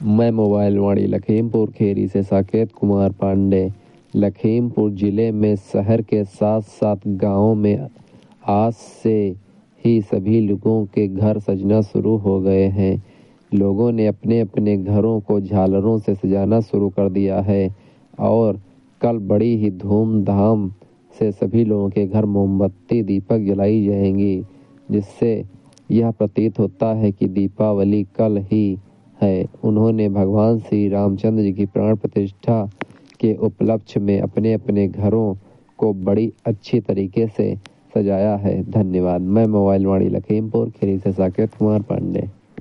मैं मोबाइल वाणी लखीमपुर खेरी से साकेत कुमार पांडे। लखीमपुर जिले में शहर के साथ साथ गांवों में आज से ही सभी लोगों के घर सजना शुरू हो गए हैं। लोगों ने अपने अपने घरों को झालरों से सजाना शुरू कर दिया है और कल बड़ी ही धूमधाम से सभी लोगों के घर मोमबत्ती दीपक जलाई जाएंगी, जिससे यह प्रतीत होता है कि दीपावली कल ही है। उन्होंने भगवान श्री रामचंद्र जी की प्राण प्रतिष्ठा के उपलक्ष्य में अपने अपने घरों को बड़ी अच्छी तरीके से सजाया है। धन्यवाद। मैं मोबाइल वाणी लखीमपुर खीरी से साकेत कुमार पांडे।